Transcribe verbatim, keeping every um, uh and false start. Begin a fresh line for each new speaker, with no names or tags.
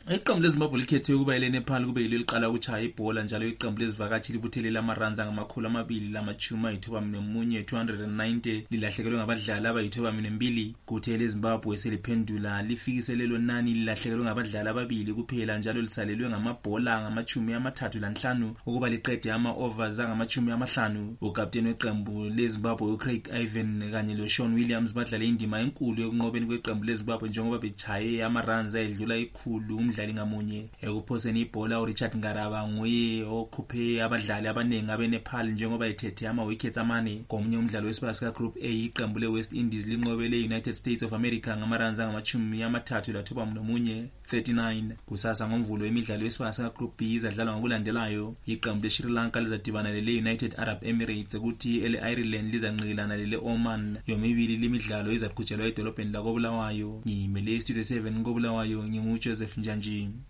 Iqembu leZimbabwe likhethe ukuba eleNepal kube yilo liqala ukuchaya ibhola njalo iqembu lezivakashi libuthelela amaranza ngamakhulu amabili lamachumi ayithoba nomunye two hundred ninety lilahlekelwe ngabadlali abayithoba mbili. Kuthe leZimbabwe seliphendula lifikise lelo nani lilahlekelwe ngabadlali ababili kuphela njalo lisalelwe ngamabhola ngamachumi amathathu lanhlanu ukuba liqede ama-overs angamachumi amahlanu. Ukapteni weqembu leZimbabwe uCraig Ivan kanye loShaun Williams badlale indima enkulu ekunqobeni kweqembu leZimbabwe njengoba bechaye amaranza edlula ikhulu umdlali ngamunye. Ekuphoseni ibhola uRichard Ngaraba nguye okhuphe abadlali abaningi abeNepal njengoba ethethe ama-wickets amane. Komunye umdlalo wesibaya sika-Group A iqembu le-West Indies linqobe le-United States of America ngamaranza angamachumi amathathu lathoba nomunye thirty-nine. Kusasa ngomvulo wemidlalo wesibaya sika-Group B izadlalwa ngokulandelayo. Iqembu le-Sri Lanka lizadibana lele-United Arab Emirates kuthi ele-Ireland lizanqilana lele-Oman. Yomibili limidlalo izaqhutshelwa edolobheni lakoBulawayo. Ngimele iStudio seven koBulawayo, nginguJoseph Njanji.